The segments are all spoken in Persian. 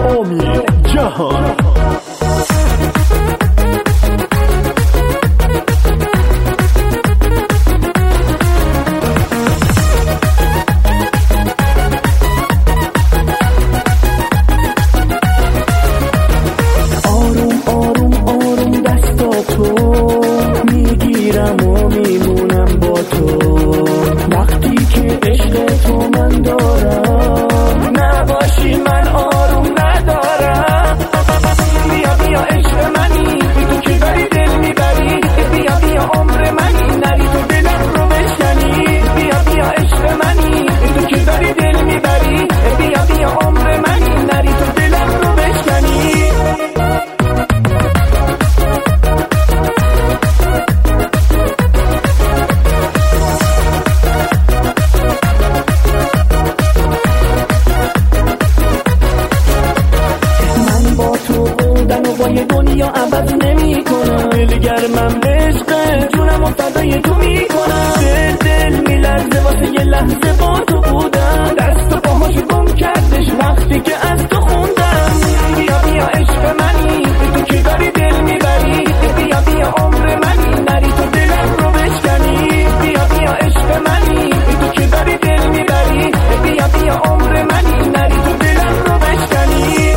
امید جهان. دنیا عوض نمی کنم، دلگر من به عشق جونم و فدای تو می کنم. دل میلرزه واسه یه لحظه با تو بودم، دست و پاهاشو گم کردش وقتی که از تو خوندم. بیا بیا عشق منی، تو که داری دل میبری، بیا بیا عمر منی، نری تو دلم رو بشکنی. بیا بیا عشق منی، تو که داری دل میبری، بیا بیا عمر منی، نری تو دلم رو بشکنی.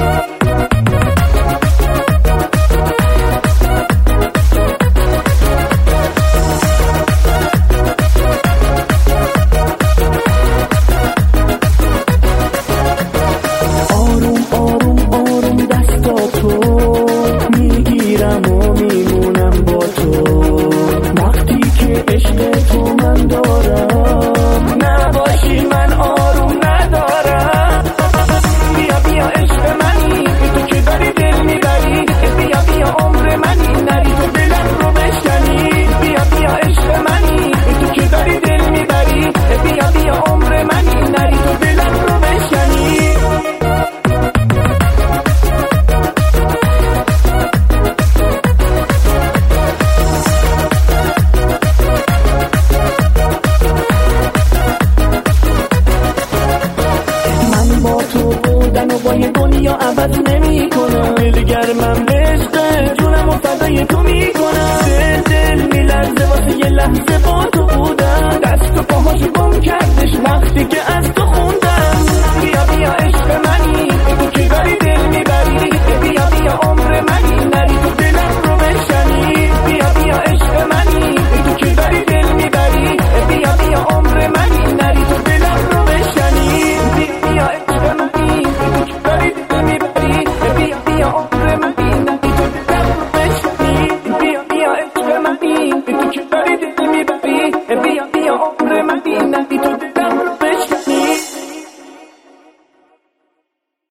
دنیا عوض نمی کنم، دلگر من به عشق جونم و فدای تو می کنم. دل میلرزه واسه یه لحظه با تو بودم، دست و پاهاشو گم کردش وقتی که از تو خوندم. بیا بیا عشق